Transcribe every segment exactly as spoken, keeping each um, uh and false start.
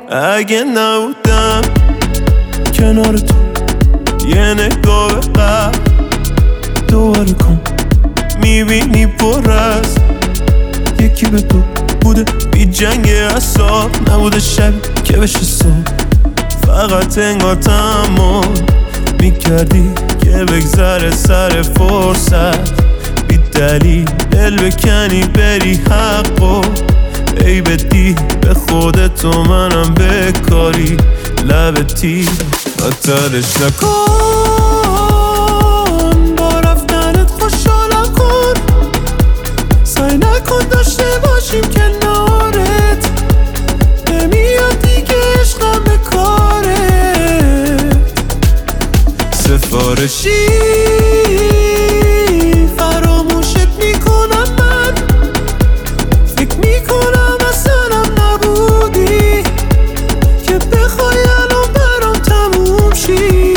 اگه نبودم کنار تو یه نگاه به قبل دوباره کن، میبینی پر از یکی به تو بوده بی جنگ اصاب، نبوده شب که بشه صبح، فقط انگار تمام میکردی که بگذره سر فرصت، بی دلیل دل بکنی بری حقو، ای بدی به خودت و منم بکاری لبتی بدترش نکن، با رفتنت خوشحالم کن، سعی نکن داشته باشیم کنارت، نمیاد دیگه عشقم به کارت، سفارشی فراموشت میکنم من، فکر میکنم اصلا نبودی که بخوای الان برام تموم شی.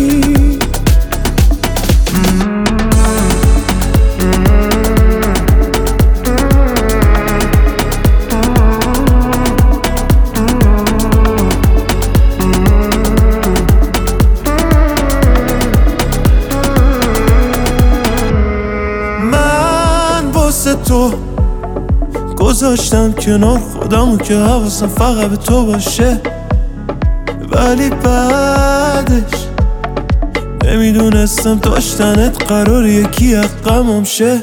تو گذاشتم کنار خودمو که حواسم فقط به تو باشه، ولی بعدش نمیدونستم داشتنت قرار یکی حقمم شه.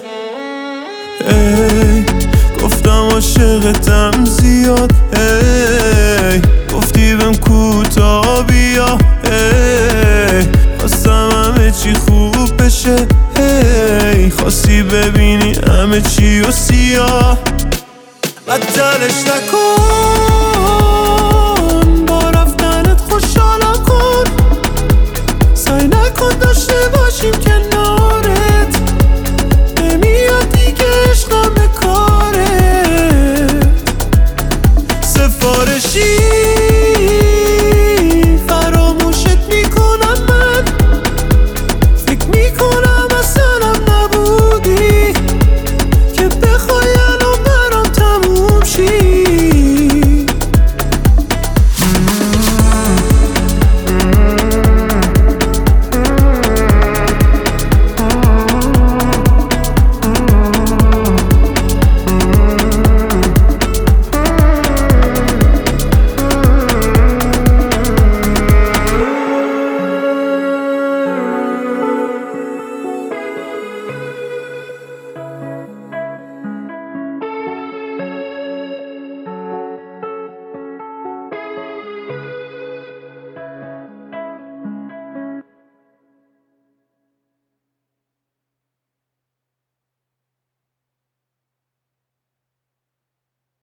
ای گفتم عاشقتم زیاد، ای گفتی بهم کوتاه بیا، ای خواستم همه چی خوب بشه، ای خواستی ببینی همه چی و سیاه، بدترش نکن